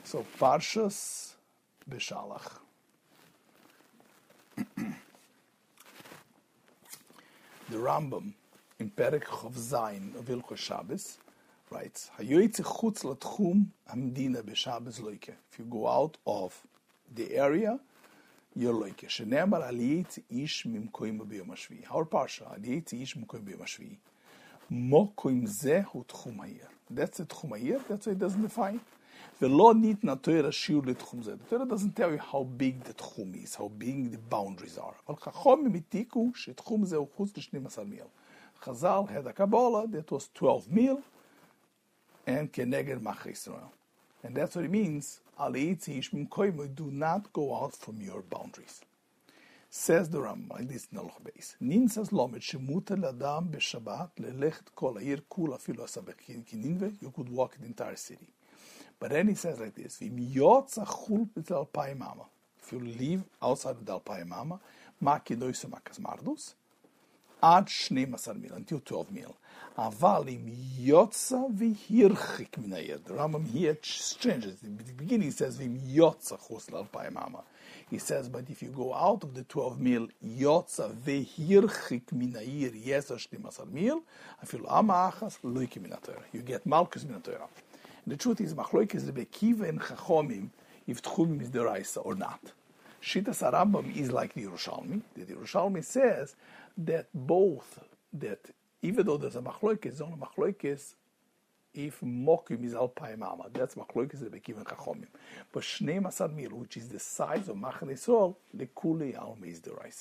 So, Parshas Beshalach. The Rambam in Perek Chov Zayin of Hilchos Shabbos writes, "Hayoytze chutz latchum hamdina b'Shabbos loike." If you go out of the area, you're loike. Shenemar aliyetze ish mimkoim b'yom hashvi. Our parsha aliyetze ish mimkoim b'yom hashvi. Mokoim zeh hu tchum hayir. That's the tchum hayir. That's why it doesn't define. V'lo nitna Torah shiur letchum zeh. The Torah doesn't tell you how big the tchum is, how big the boundaries are. Al chachomim itiku shetchum zeh hu chutz l-12 mil. Chazal had a Kabbalah that was 12 mil and keneged mach Yisrael. And that's what it means. Do not go out from your boundaries. Says the Rambam, like this in Halacha Beis. Nin says lomet shemuter ladam b'Shabbat lelechet kol ha'ir kula filo asabek kininve. You could walk the entire city. But then he says like this: V'im yotza chul b'tel alpayim. If you leave outside of the alpayim ama, ma kidoyse makas mardus. Ad 12 mil, until 12 mil. Aval im yotza v'hirchik min ha'ir. The Rambam here changes. In the beginning he says, v'im yotza chus l'alpayim ama. He says, but if you go out of the 12 mil, yotza v'hirchik min ha'ir, yes, 12 mil, afilu ama achas, loike min ha'Torah. You get malchus min ha'Torah. And the truth is, machloikes Rebbe Akiva and Chachomim, if tchumim is deraisa or not. Shitas Rambam is like the Yerushalmi. The Yerushalmi says that both, that even though there's a machloikes, it's only machloikes if mokim is alpayim ama. That's machloikes Rebbe Akiva and Chachomim. But 12 mil, which is the size of Machane Yisrael, the kuli alma is deraisa.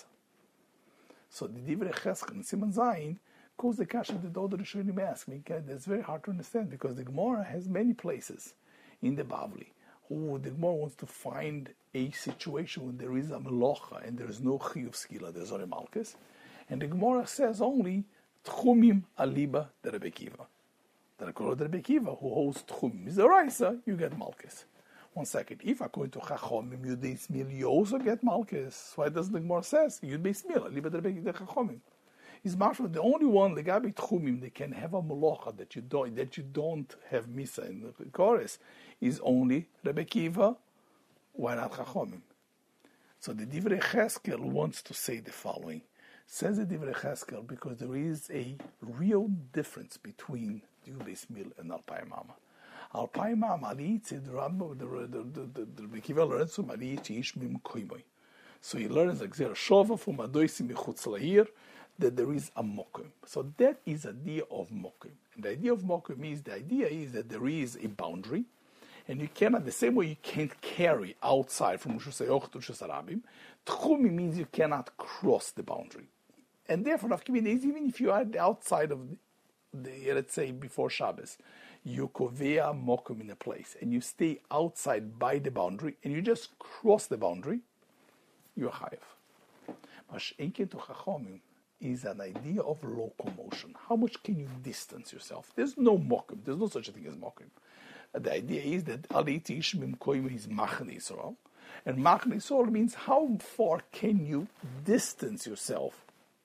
So the Divrei Cheskel, Siman Zayin, goes the kasha that all the Rishonim ask me. That's very hard to understand because the Gemara has many places in the Bavli. The Gemara wants to find a situation when there is a melocha and there is no chiyuv skila, there's only malchus. And the Gemara says only tchumim aliba the Rebbe Akiva. The Rebbe Akiva who holds tchumim is the raisa, you get malchus. 1 second. If according to Chachomim Yud Beis Mil, you also get malchus. Why doesn't the Gemara says Yud Beis Mil aliba the Rebbe Chachomim? Is Mashma the only one legabi tchumim they can have a melocha that you don't have misa in the chorus is only Rebbe Akiva. Why not Chachomim? So the Divrei Cheskel wants to say the following. Says the Divrei Cheskel because there is a real difference between Yud Beis Mil and Alpayim Ama. Alpayim Ama aliitzi the Rebbe Akiva learns from aliitzi ish mim koimoy. So he learns like Gzera Shova from Adoisi Michutz Lahir that there is a mokim. So that is the idea of mokim. And the idea of mokim is, the idea is that there is a boundary, and you cannot, the same way you can't carry outside from Ushus Hayoch to Ushus Harabim, Tchumi means you cannot cross the boundary. And therefore, even if you are outside of the let's say before Shabbos, you kovea mokim in a place, and you stay outside by the boundary, and you just cross the boundary, you're chayav. Mashenke to Chachomim is an idea of locomotion. How much can you distance yourself? There's no mokim. There's no such a thing as mokim. The idea is that aliti ishmim koim is Machane Yisrael, and Machane Yisrael means how far can you distance yourself,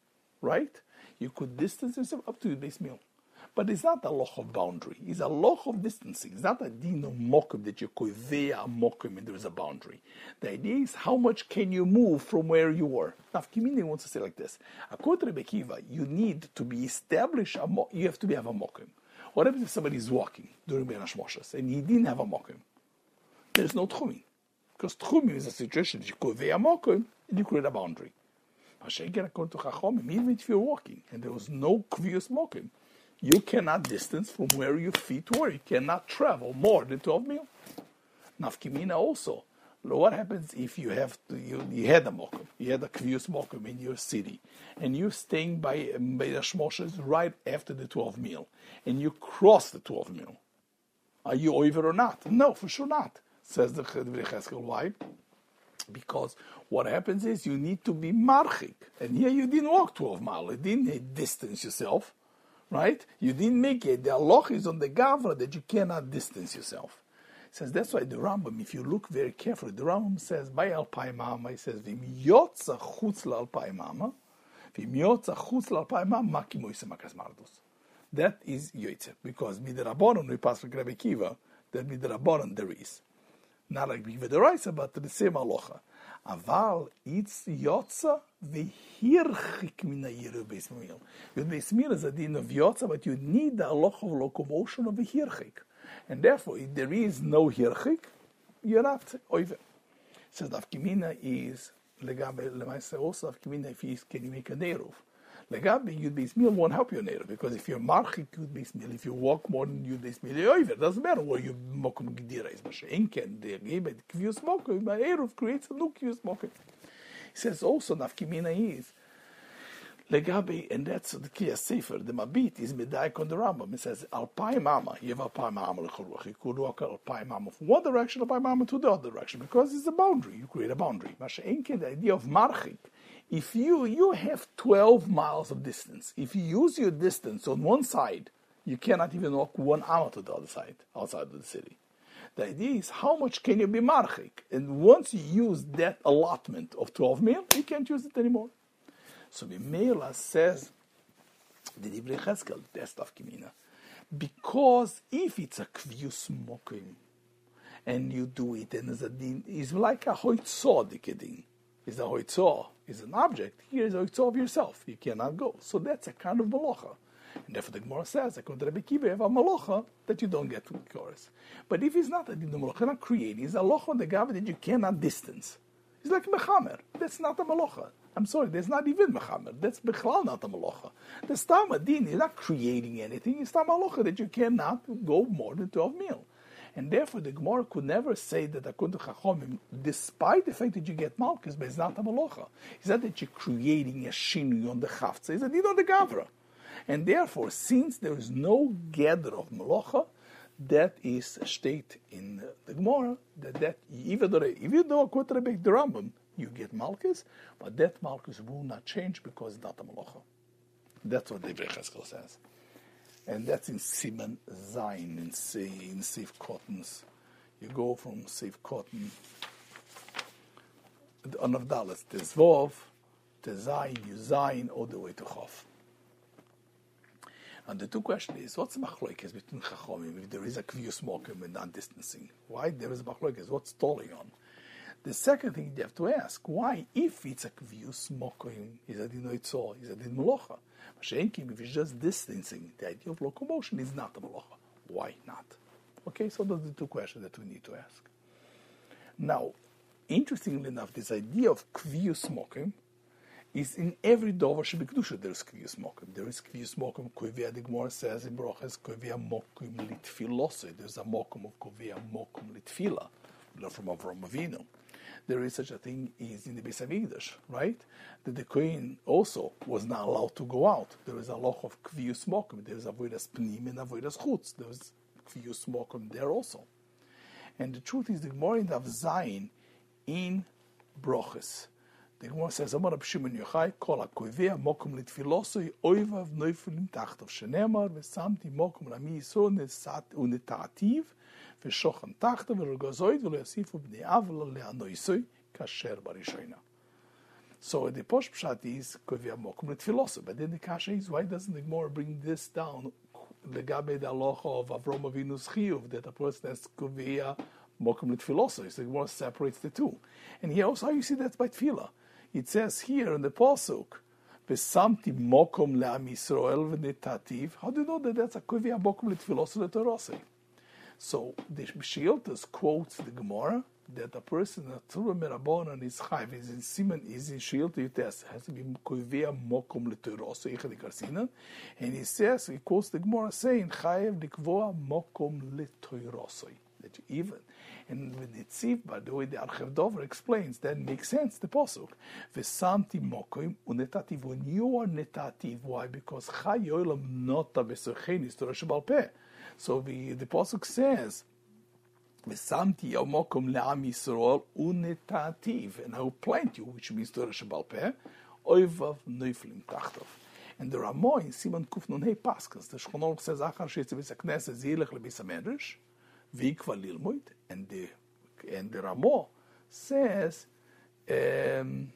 right? You could distance yourself up to your base meal. But it's not a loch of boundary. It's a loch of distancing. It's not a dino mokim that you koivea mokim and there is a boundary. The idea is how much can you move from where you were. Now, Kimini wants to say like this. According to Rebbe Akiva, you need to be established, you have to have a mokim. What happens if somebody is walking during Ben Hashmoshes and he didn't have a mokim? There's no tchumim. Because tchumim is a situation that you koivea mokim and you create a boundary. According to Chachomim, even if you're walking and there was no kvius mokim, you cannot distance from where your feet were. You cannot travel more than 12 mil. Nafkimina also. What happens if you have to, you had a mokum, you had a kvius mokum in your city, and you're staying by the Shmoshes right after the 12 mil, and you cross the 12 mil? Are you over or not? No, for sure not, says the Divrei Cheskel. Why? Because what happens is you need to be marchik, and here you didn't walk 12 miles, you didn't distance yourself. Right? You didn't make it. The halach is on the gavra that you cannot distance yourself. It says that's why the Rambam, if you look very carefully, the Rambam says by alpayim ama, he says v'im yotza chutz la'alpayim ama, v'im yotza chutz la'alpayim ama makim oisem makas mardus. That is yotze, because midrabanon we pass like Rebbe Akiva that midrabanon there is. Not like Biva Deraisa, but the same halacha. Aval it's yotza v'hirchik min ha'yiru beis meal. With beis meal is a din of yotza, but you need the halacha of locomotion of a hirchik. And therefore, if there is no hirchik, you're not over. So nafkimina is legabe lemaisa also nafkimina if can you make a neruv. Legabe yud beis meal won't help you neruv because if you're marchik yud beis meal, if you walk more than yud beis meal, you're over. It doesn't matter where you mokum gdira is. Mashenken the gebe kvius mokum, but eruv creates a new kvius mokum. He says also nafkimina is legabe, and that's the Kiyas Sefer. The Mabit is Medaik on the Rambam. It says Alpai Mama. You have Alpai Mama lechuruach. You could walk Alpai Mama from one direction, Alpai Mama to the other direction, because it's a boundary. You create a boundary. Mashenke, the idea of marchik. If you have 12 miles of distance, if you use your distance on one side, you cannot even walk 1 hour to the other side, outside of the city. The idea is how much can you be marchik? And once you use that allotment of 12 mil, you can't use it anymore. So Mimela says, the Divrei Cheskel, that's Tafkimina. Because if it's a kvius mokim, and you do it, and it's like a hoitzah dikedin. It's a hoitzah, it's an object. Here is a hoitzah of yourself. You cannot go. So that's a kind of malacha. And therefore the Gemara says, according to Rabbi Kiva, you have a malacha that you don't get to the chorus. But if it's not a malacha, not creating, it's a malacha on the gav that you cannot distance. It's like mechamer. That's not a malacha. I'm sorry, there's not even mechamer. That's bechlal not a malacha. The stam adin is not creating anything. It's stam malacha that you cannot go more than 12 mil. And therefore, the Gemara could never say that according to Chachomim, despite the fact that you get malchus, but it's not a malacha. It's not that you're creating a shinui on the chaftza. It's a din on the gavra. And therefore, since there is no gather of malacha, that is a state in the Gemara that even though according to the Rambam, you get malchus, but that malchus will not change because it's not a malacha. That's what the Divrei Cheskel says. And that's in Siman Zayin, in Seif Cottons. You go from Seif Cotton, on of Dalas, to Zvov, to Zayin, you Zayin, all the way to Chof. And the two questions is, what's the machlokes between Chachomim if there is a kvius mokum and non-distancing? Why there is a machlokes? What's tolling on? The second thing you have to ask, why, if it's a kvius mokum, is a din oitzor, is a din melocha? Mashenkim, if it's just distancing, the idea of locomotion is not a melocha. Why not? Okay, so those are the two questions that we need to ask. Now, interestingly enough, this idea of kvius mokum is in every dover shebekdusha there is kvius mokum. There is kvius mokum, kovia, the Gemara says in Brochas, kovia mokum litfilose. There's a mokum of kovia mokum litfila, from Avram Avinu. There is such a thing is in the Beis Hamikdash, right? That the Kohen also was not allowed to go out. There is a law of kvius mokum. There is avodas pnim and avodas chutz. There is kvius mokum there also. And the truth is, the Gemara in Daf Zayin in Brochas, the Gemara says, Amar Rab Shimon Yochai, Kol HaKovea mokum litfilosoi oivav noifulim tachtov shenemar v'samti mokum rami yisro uneta'ativ v'shochan tachtov v'rogazoid v'lo yasifu b'nei avlo le'anoisoi kasher barishoina. So the Posh Pshat is Kovea mokum litfilosoi. But then the kasha is, why doesn't the Gemara bring this down? Legabe the halacha of Avram Avinu's chiyuv, that a person has Kovea mokum litfilosoi. So the Gemara separates the two. And here also, how you see that by tefillah? It says here in the pasuk, "V'samti mokom le'am Yisrael v'netativ." How do you know that that's a kovia mokom litfilos le'torosei? So the Shiltas quotes the Gemara that a person that Torah Merabonan is chayv, is in Siman, is in Shilta Yutes, has to be kovia mokom le'torosei ichad karsinan, and he says, he quotes the Gemara saying chayv likvoa mokom le'torosei. That you even, and with the Tziv, by the way the Archev Dover explains, that makes sense, the Pasuk. V'samti mokoim unetativ, when you are netativ, why? Because Chai Yolam nota besochein is Torah Shebal Peh. So the Pasuk says, V'samti mokom le'am Yisrael unetativ, and I will plant you, which means Torah Shebal Peh, oivav neuflim tachtov. And the Ramah in Siman Kuf Nun Hei Paskas, the Shchonol says, Achar sheitze b'is HaKnesset zilech lebis HaMedrash, and the Ramah says, and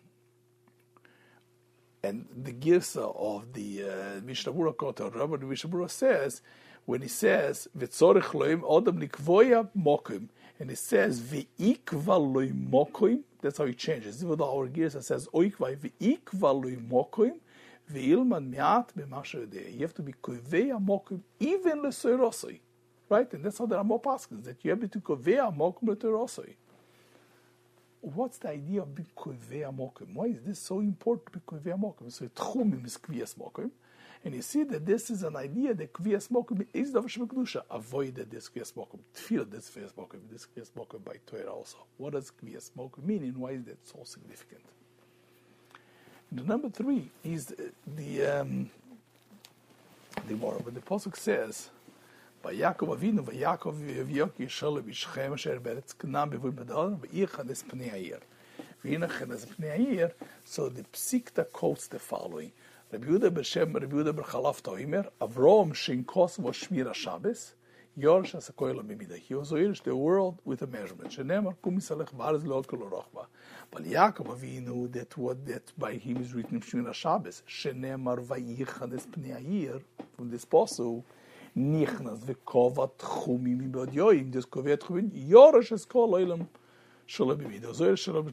the Girsa of the Mishnah Berurah Kota, Rabbi Mishnah Berurah says, when he says, "V'tzorich loim adam likvoya mokim," And it says, V'ikva loy mokoim. That's how it changes. Even though our gears, it says, Oikva, V'ikva loy mokoim, V'ilman mi'at b'masha yodeh. You have to be kovei mokoim, even l'soirosoi. Right? And that's how the Rambam passes, that you have to kovei mokoim l'soirosoi. What's the idea of being kovei mokoim? Why is this so important to be kovei mokoim? So tchumim is kviyas mokoim. And you see that this is an idea that Kviyas Mokum is the Hashem Kedusha. Avoid this Kviyas Mokum. Feel this Kviyas Mokum. This Kviyas Mokum by Torah also. What does Kviyas Mokum mean and why is that so significant? And the number 3 is the more. But the Pasuk says, by Yaakov Avinu, by Yaakov V'yoki Yisrael B'Shechem Asher Beretz Knam B'Vui Badar V'Yichan Es Pnei Ha'ir. V'Yichan Es Pnei Ha'ir. So the Psikta quotes the following. Rabbi Yehuda B'Shem, Rabbi Yehuda B'Chalaf Toimer, Avrom Shinkos was Shmira Shabbos, Yorsh Asakoyla Mimida. He was Oyrish the world with a measurement. Shenemar Kumisalech Barz Lokal Rochba. But Yaakov Avinu, that by him is written Shmira Shabbos. Shenemar Vayichan Es Pnei Ha'ir, from this posuk, Nichnas V'Kovat Chumim Ibad Yoim, this Kovet Chumim, Yorsh Askol Oilam. So Yaakov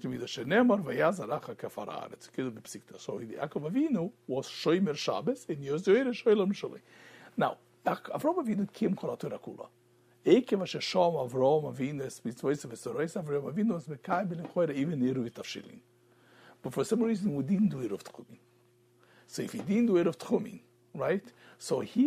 Avinu was Shomer Shabbos and Yozer Sholam Shalei. Now, Avraham Avinu came kol Torah kula. Ekev asher shom Avraham Avinu es mitzvos v'sorois Avraham Avinu was mekayim b'lechoira even Eruv Tavshilin. But for some reason we didn't do Eruv Tchumin. So if he didn't do Eruv Tchumin, right? So he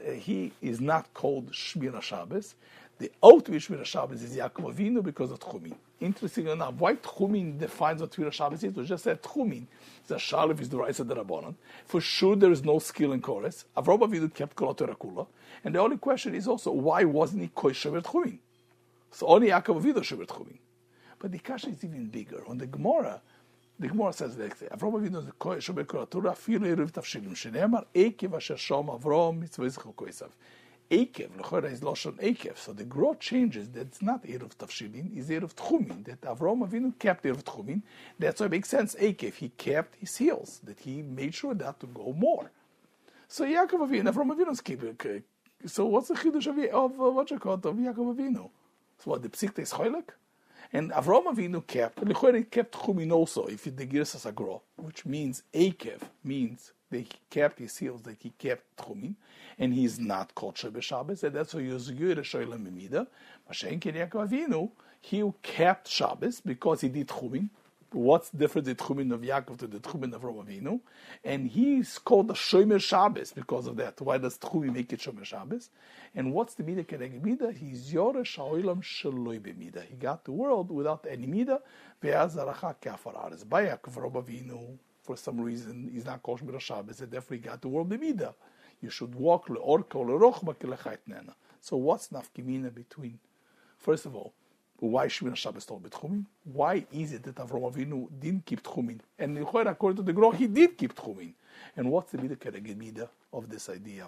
is not called Shmira Shabbos. The out of Shmira Shabbos is Yaakov Avinu because of Tchumin. Interesting enough, why Tchumin defines what Shmira Shabbos is? We just said Tchumin. The Shalif is the rice of the Rabbanon. For sure, there is no skill in chorus. Avraham Avinu kept Kol HaTorah Kula. And the only question is also, why wasn't he Koi Shomer Tchumin? So only Yaakov Avinu Shomer Tchumin. But the kasha is even bigger. On the Gemara says like that. Avraham Avinu is Koi Shomer Kol HaTorah Filu Eruv Tavshilim. Shenemar Ekev Asher Shom Avraham Mitzvah Yitzchak Koisav. Ekev, Lechora is Loshon Ekev. So the growth changes. That's not Eruv Tavshilin, it's Eruv Tchumin. That Avraham Avinu kept Eruv Tchumin. That's why it makes sense. Ekev, he kept his heels. That he made sure that to go more. So Yaakov Avinu, Avraham Avinu's keeping. So what's the chidush of what you call it, of Yaakov Avinu? So what, the Psikta is Choylek? And Avraham Avinu kept, Lechora he kept Tchumin also, if the Girsas Agro, which means Ekev, means that he kept his heels, that he kept Tchumin, and he's not called Shabbos, and that's why he was Yure Shoylam Mimida. Mashen Ken Yaakov Avinu, he kept Shabbos because he did Tchumin. What's the difference in Tchumin of Yaakov to the Tchumin of Avraham Avinu? And he's called the Shomer Shabbos because of that. Why does Tchumin make it Shomer Shabbos? And what's the Midah Keneged Midah? He's Yore Shoylam Shaloi B'Midah. He got the world without any Midah. Ve'az Aracha Kafar Aretz. By Yaakov Avraham Avinu, for some reason, he's not called Shmira Shabbos, and therefore he got the world b'midah. You should walk le'orka or le'rochba kelechait nena. So what's nafkimina between? First of all, why Shmira Shabbos told Tchumin? Why is it that Avraham Avinu didn't keep Tchumin? And according to the Groch, he did keep Tchumin. And what's the midah keneged midah of this idea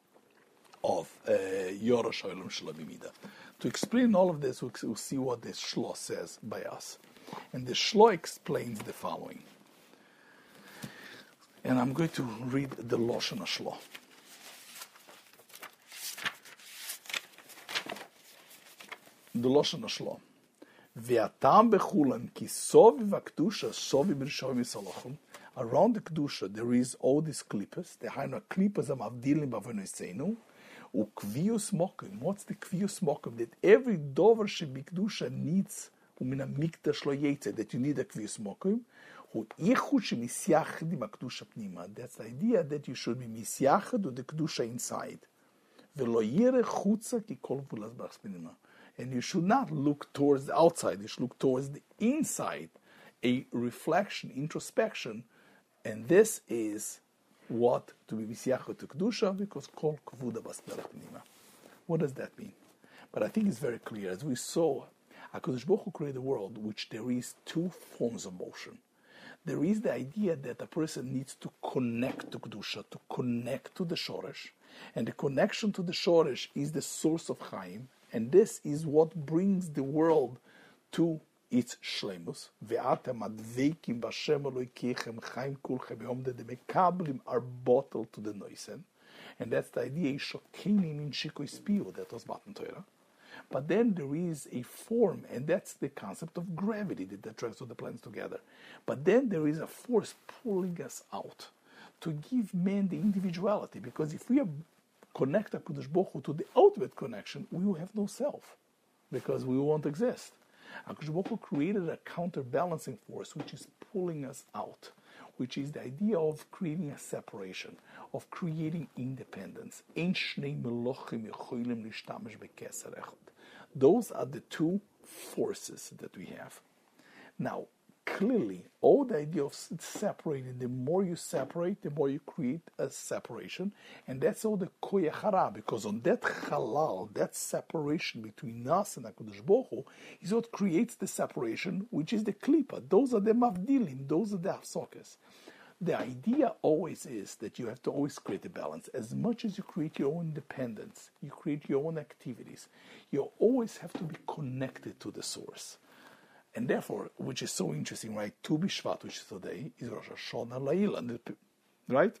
of Yorah Shoylam Shalom Midah? To explain all of this, we'll see what this Shlo says by us. And the Shlo explains the following. And I'm going to read the Lashon HaShlo. The Lashon HaShlo. Ve'atam bechulam ki sovi v'kedusha sovi b'rishoyim yisalachim. Around the kedusha there is all these klippas. The hainu klippas am avdilim b'avonoseinu. Ukvius mokim. What's the kvius mokim? That every dover shebi needs u'min ha'mikdash lo yetze. That you need a kvius mokim. That's the idea that you should be misyachad with the kedusha inside. And you should not look towards the outside, you should look towards the inside, a reflection, introspection. And this is what to be misyachad to kedusha, because kol kvuda basnera pnima. What does that mean? But I think it's very clear. As we saw, HaKadosh Baruch Hu created a world which there is two forms of motion. There is the idea that a person needs to connect to Kedusha, to connect to the Shoresh. And the connection to the Shoresh is the source of Chaim. And this is what brings the world to its Shlemus. Ve'atem adveikim b'Hashem Elokeichem Chaim kulchem yom that the Mekablim are bottled to the Noisen. And that's the idea, Shokenim in Shikoi Spiu, that was Matan Torah. But then there is a form, and that's the concept of gravity that attracts all the planets together. But then there is a force pulling us out to give man the individuality, because if we are connect HaKadosh Baruch Hu to the ultimate connection, we will have no self, because we won't exist. HaKadosh Baruch Hu created a counterbalancing force which is pulling us out, which is the idea of creating a separation, of creating independence. Those are the two forces that we have. Now, clearly, all the idea of separating, the more you separate, the more you create a separation. And that's all the koyach hara, because on that halal, that separation between us and HaKadosh Baruch Hu, is what creates the separation, which is the klipa. Those are the mavdilim, those are the hafsokes. The idea always is that you have to always create a balance. As much as you create your own independence, you create your own activities, you always have to be connected to the source. And therefore, which is so interesting, right? Tu B'Shvat, which is today, is Rosh Hashanah La'ilan, right?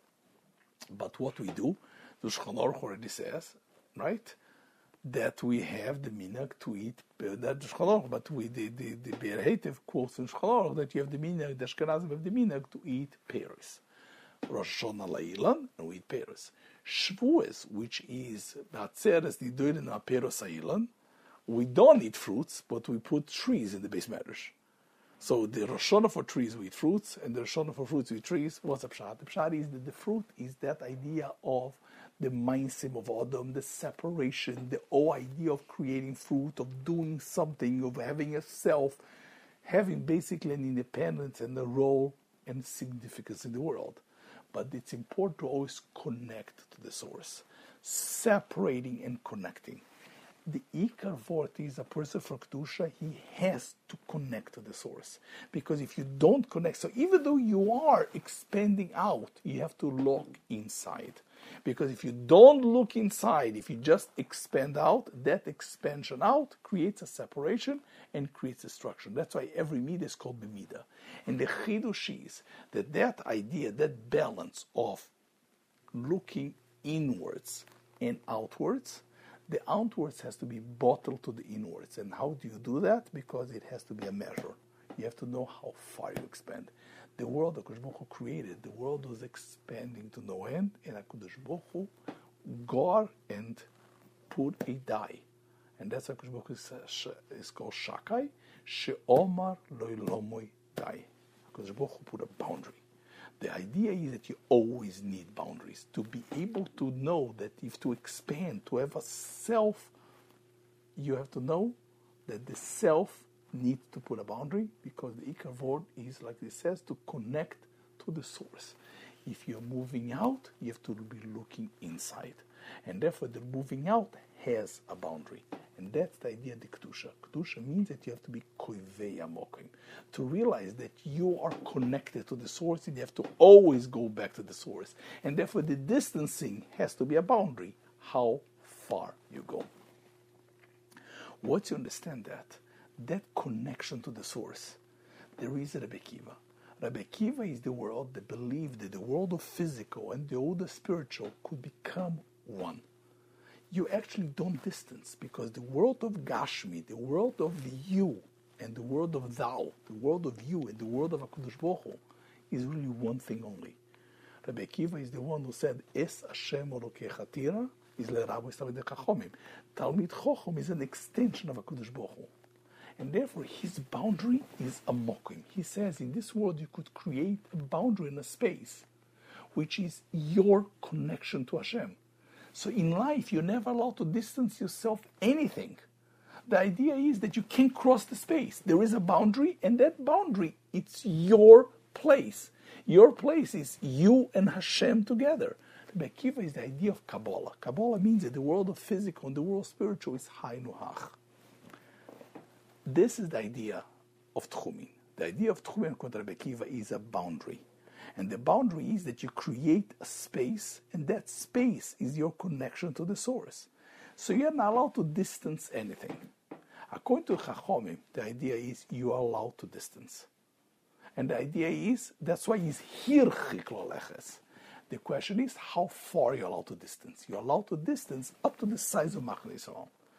But what we do, the Shulchan Aruch already says, right, that we have the minhag to eat, that Shulchan Aruch, but we the Be'er Heitev quotes in Shulchan Aruch that you have the minhag, the Ashkenazim have the minhag to eat pears. Rosh Hashanah La'ilan, and we eat pears. Shavuos, which is B'Atzeres Nidorin HaPeros Ha'ilan, we don't eat fruits, but we put trees in the base medrash. So the Rosh Hashanah for trees we eat fruits, and the Rosh Hashanah for fruits we eat trees. What's the pshat? The pshat is that the fruit is that idea of the mindset of Adam, the separation, the whole idea of creating fruit, of doing something, of having a self, having basically an independence and a role and significance in the world. But it's important to always connect to the source, separating and connecting. The Ikar Vort is a person for Kedusha, he has to connect to the source. Because if you don't connect, so even though you are expanding out, you have to look inside. Because if you don't look inside, if you just expand out, that expansion out creates a separation and creates destruction. That's why every midah is called b'midah. And the chidush is that idea, that balance of looking inwards and outwards, the outwards has to be bottled to the inwards. And how do you do that? Because it has to be a measure. You have to know how far you expand. The world that HaKadosh Baruch Hu created, the world was expanding to no end, and HaKadosh Baruch Hu gor and put a die. And that's HaKadosh Baruch Hu is called Shakai, She'omar Loi Lomoi Dai. HaKadosh Baruch Hu put a boundary. The idea is that you always need boundaries to be able to know that if to expand, to have a self, you have to know that the self needs to put a boundary, because the Ikar Vort is, like it says, to connect to the source. If you're moving out, you have to be looking inside. And therefore, the moving out has a boundary. And that's the idea of the Kedusha. Kedusha means that you have to be koivei amokim, to realize that you are connected to the source and you have to always go back to the source. And therefore, the distancing has to be a boundary, how far you go. Once you understand that connection to the source, there is Rabbi Akiva. Rabbi Akiva is the world that believed that the world of physical and the world of spiritual could become one. You actually don't distance, because the world of Gashmi, the world of the you, and the world of thou, the world of you and the world of HaKadosh Baruch Hu, is really one thing only. Rabbi Akiva is the one who said, Es Hashem Elokecha Tira, is leRabbi Talmidei Chachomim. Talmid Chacham is an extension of HaKadosh Baruch Hu. And therefore, his boundary is amokim. He says, in this world, you could create a boundary in a space, which is your connection to Hashem. So in life, you're never allowed to distance yourself anything. The idea is that you can't cross the space. There is a boundary, and that boundary, it's your place. Your place is you and Hashem together. Rabbi Akiva is the idea of Kabbalah. Kabbalah means that the world of physical and the world of spiritual is Haynu Hach. This is the idea of Tchumin. The idea of Tchumin according to Rabbi Akiva is a boundary. And the boundary is that you create a space, and that space is your connection to the source. So you're not allowed to distance anything. According to Chachomim, the idea is you are allowed to distance. And the idea is, that's why he's hirchik loleches. The question is, how far you're allowed to distance. You're allowed to distance up to the size of Machne Yisrael.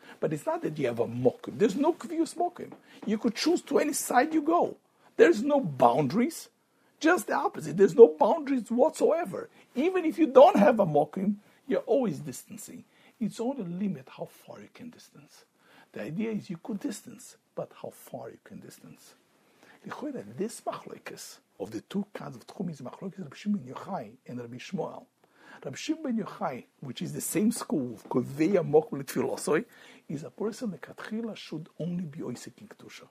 But it's not that you have a mokum. There's no kvius mokum. You could choose to any side you go. There's no boundaries. Just the opposite. There's no boundaries whatsoever. Even if you don't have a mokum, you're always distancing. It's only a limit how far you can distance. The idea is you could distance, but how far you can distance. This machlokes of the two kinds of tchum is machlokes Rabbi Shimon ben Yochai and Rabbi Shmuel. Rabbi Shimon ben Yochai, which is the same school of Kovei Amok L'Tfilosoi, is a person that Katchila should only be oisek in Kedusha.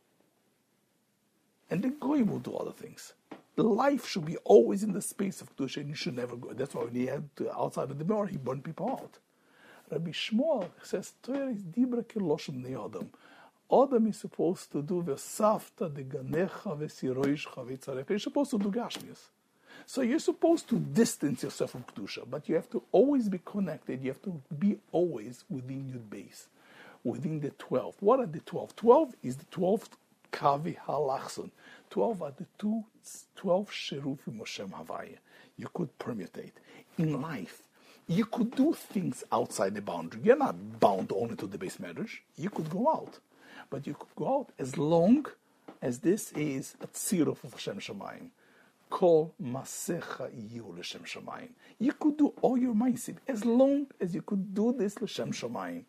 And the Goy will do other things. The life should be always in the space of Kedusha, and you should never go. That's why when he had to, outside of the Meor, he burned people out. Rabbi Shmuel says, Torah is dibra keloshem bnei Adam. Adam is supposed to do v'safta de ganecha v'siroishcha v'tzarecha. You're supposed to do gashmias. So you're supposed to distance yourself from Kedusha, but you have to always be connected. You have to be always within your base, within the 12. What are the 12? 12 is the 12th kavi halachson. 12 are the 12 sherufim Moshem Havaya. You could permutate. In life, you could do things outside the boundary. You're not bound only to the base marriage. You could go out. But you could go out as long as this is a tziruf of Hashem Shamayim. Kol masecha yu l'Shem Shamayim. You could do all your ma'asim as long as you could do this l'Shem Shamayim.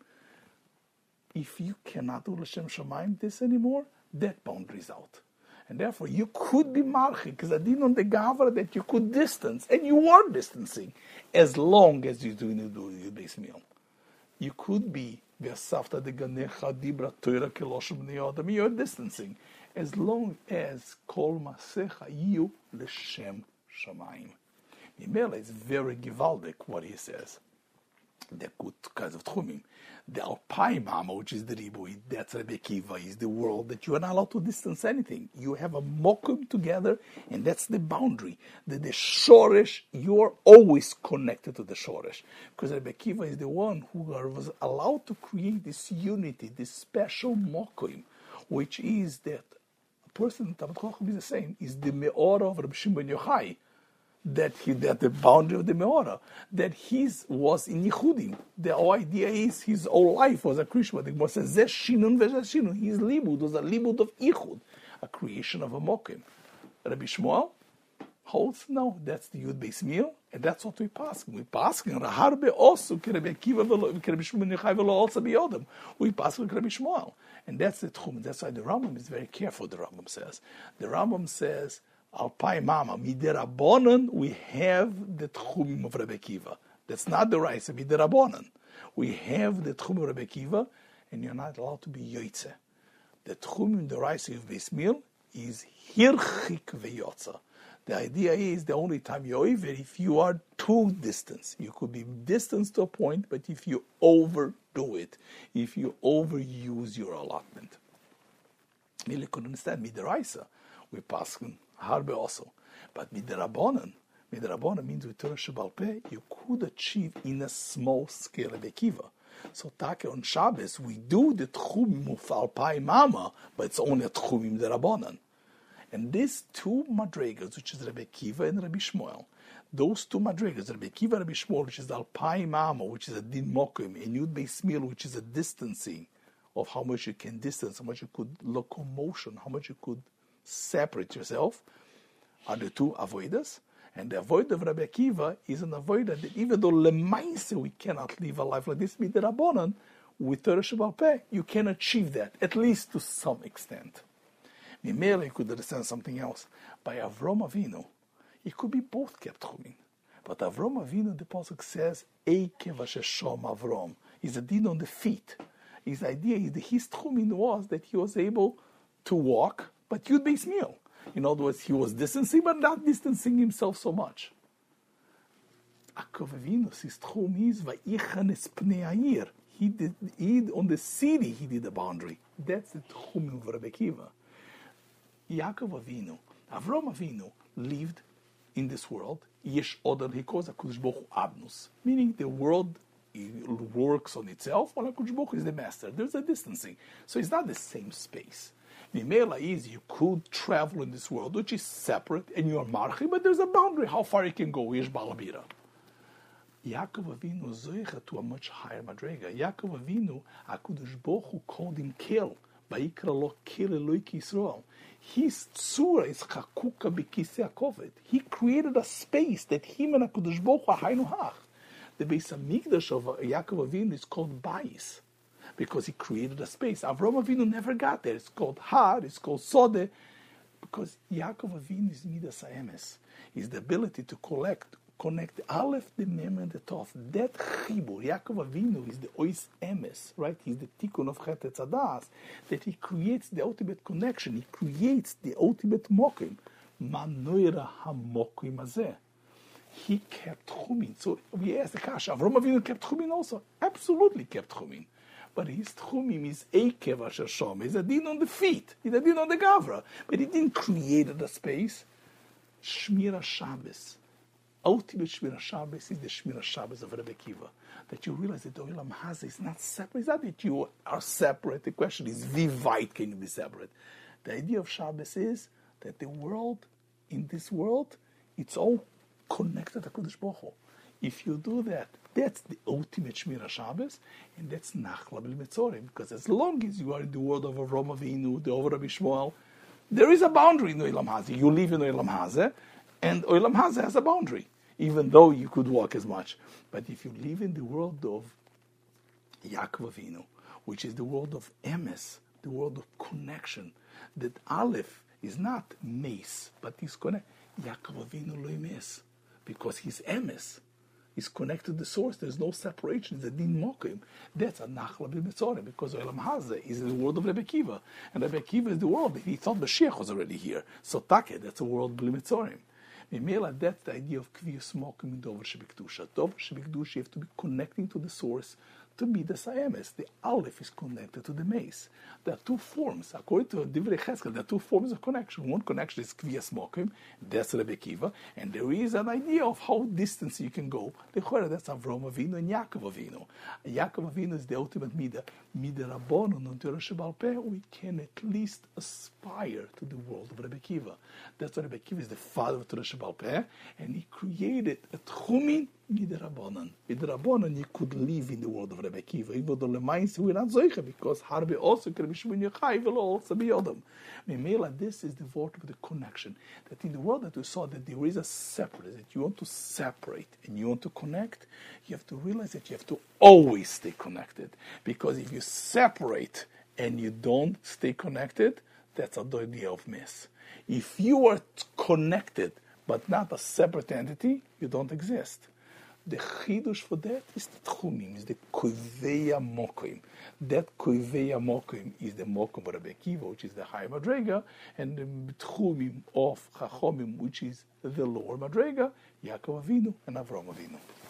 If you cannot do l'Shem Shamayim this anymore, that boundary is out. And therefore, you could be marchik, because I didn't on the gavra that you could distance, and you are distancing, as long as you do your base meal. You could be v'asafta de ganecha dibra Torah keloshem bnei Adam. You're distancing, as long as kol masecha yu l'shem shamayim. Mimela is very givaldic what he says. The good kinds of tchumim. The Alpai Mama, which is the Ribui, that's Rebbe Kiva, is the world that you are not allowed to distance anything. You have a mokum together, and that's the boundary. The Shoresh, you are always connected to the Shoresh. Because Rebbe Kiva is the one who was allowed to create this unity, this special mokum, which is that a person, Talmud Chacham is the same, is the Me'ora of Rabbi Shimon ben Yochai. That the boundary of the Meora, that his was in Yichudim. The whole idea is his whole life was a Krishma. The Gemara says, Zeh Shinun v'Zeh Shinun. His libud was a libud of Yichud, a creation of a Mokim. Rabbi Shmuel holds, no, that's the Yud Beis Meal, and that's what we pass. We pass in Raharbe also, Rabbi Akiva, Rabbi Shmuel Nechai v'lo also biyodem. We pass with Rabbi Shmuel. And that's the Tchum. That's why the Rambam is very careful, the Rambam says. The Rambam says, Alpai Mama, midirabonon, we have the tchumim of Rebbe Kiva. That's not the Raisa, midirabonon. We have the tchumim of Rebbe Kiva, and you're not allowed to be yoitze. The tchumim, the Raisa of Beis Meal, is hirchik veyotza. The idea is the only time you're over if you are too distant. You could be distant to a point, but if you overdo it, if you overuse your allotment. Mili could understand midiraisa. We pass Harbe also. But midirabonon means with Torah Shebal Peh, you could achieve in a small scale of Akiva. So Take on Shabbos, we do the Tchumim of Alpai Mama, but it's only a Tchumim derabonon. And these two madrigas, which is Rabbi Kiva and Rabbi Shmuel, those two madrigas, Rabbi Kiva and Rabbi Shmuel, which is Alpai Mama, which is a din mokim, and Yud Beis Meal, which is a distancing of how much you can distance, how much you could locomotion, how much you could separate yourself, are the two avoidas. And the avoid of Rabbi Akiva is an avoida that even though lemaise we cannot live a life like this, midirabonon, with Torah Shebal Peh, you can achieve that, at least to some extent. Mimele, you could understand something else. By Avrom Avinu, it could be both kept chumin. But Avrom Avinu, the Pasuk says, Eike v'sheshom Avrom. Is a din on the feet. His idea is that his chumin was that he was able to walk, but Yud Beis Meal. In other words, he was distancing, but not distancing himself so much. Yaakov Avinu, his tchum is vayichanes pnei ha'ir. He did on the city. He did the boundary. That's the tchum of Rebbe Kiva. Yaakov Avinu, Avram Avinu lived in this world. Yesh odar hikoz HaKadosh Baruch Hu Abnus, meaning the world works on itself, while HaKadosh Baruch Hu is the master. There's a distancing, so it's not the same space. Mimela is you could travel in this world, which is separate, and you are marchi, but there's a boundary how far you can go. Yesh balabira. Yaakov Avinu zoicha to a much higher madrega. Yaakov Avinu, HaKadosh Baruch Hu called him Kel. Vayikra lo Kel Eloki Yisrael. His tzura is chakuka b'kisei hakoved. He created a space that him and HaKadosh Baruch Hu are haynu hach. The Beis Hamikdash of Yaakov Avinu is called Bais, because he created a space. Avraham Avinu never got there. It's called Har, it's called Sodeh, because Yaakov Avinu is Midas HaEmes. Is the ability to connect the Aleph, the Mem, and the Tov. That Chibur, Yaakov Avinu, is the Ois Emes, right? He's the Tikkun of Chet Etzadas, that he creates the ultimate connection. He creates the ultimate Mokim. Manoira HaMokim Hazeh. He kept Tchumin. So we asked the Kasha, Avraham Avinu kept Tchumin also? Absolutely kept Tchumin. But his Tchumim is Eikev Asher Shom. He's a din on the feet. He's a din on the Gavra. But he didn't create the space. Shmira Shabbos. Ultimate Shmira Shabbos is the Shmira Shabbos of Rebbe Kiva. That you realize that the Olam Hazeh is not separate. It's not that you are separate. The question is, wie weit can you be separate? The idea of Shabbos is that the world, in this world, it's all connected to HaKadosh Baruch Hu. If you do that, that's the ultimate Shmira Shabbos, and that's Nachla B'Mitzorim. Because as long as you are in the world of Avraham Avinu, the Over Rabbi Shmuel, there is a boundary in Olam Hazeh. You live in Olam Hazeh, and Olam Hazeh has a boundary, even though you could walk as much. But if you live in the world of Yaakov Avinu, which is the world of Emes, the world of connection, that Aleph is not Mace, but he's connected. Yaakov Avinu lo Emes, because he's Emes. He's connected to the source. There's no separation. It's a din mokim. That's a nachla b'mitzorim, because Olam Hazeh is the world of Rebbe Kiva, and Rebbe Kiva is the world that he thought Mashiach was already here. So Take, that's a world b'mitzorim. Mimela, that's the idea of kviyas mokim in Dover Shebikdusha. Dover Shebikdusha, you have to be connecting to the source to be the Sayemes. The Aleph is connected to the Mace. There are two forms. According to Divrei Cheskel, there are two forms of connection. One connection is Kviyas Mokim, that's Rebbe Kiva, and there is an idea of how distant you can go. That's Avraham Avinu and Yaakov Avinu. Yaakov Avinu is the ultimate Midah. Midah Rabbanon on Torah Shebal Peh, we can at least aspire to the world of Rebbe Kiva. That's why Rebbe Kiva is the father of Torah Shebal Peh, and he created a Tchumin Midah Rabbanon. Midah Rabbanon, you could live in the world of Rebbe Kiva, even though Lemains we're not Zoicha, because Harbe also can be Shmini Yachai, will also be Yodam. Mimela, this is the word of the connection. That in the world that we saw, that there is a separate, that you want to separate and you want to connect, you have to realize that you have to always stay connected. Because if you separate and you don't stay connected, that's the idea of mess. If you are connected but not a separate entity, you don't exist. The chidush for that is the tchumim, is the koiveya mokim. That koiveya mokim is the mokim of Rebbe Kiva, which is the higher madrega, and the tchumim of chachomim, which is the lower madrega, Yaakov Avinu and Avraham Avinu.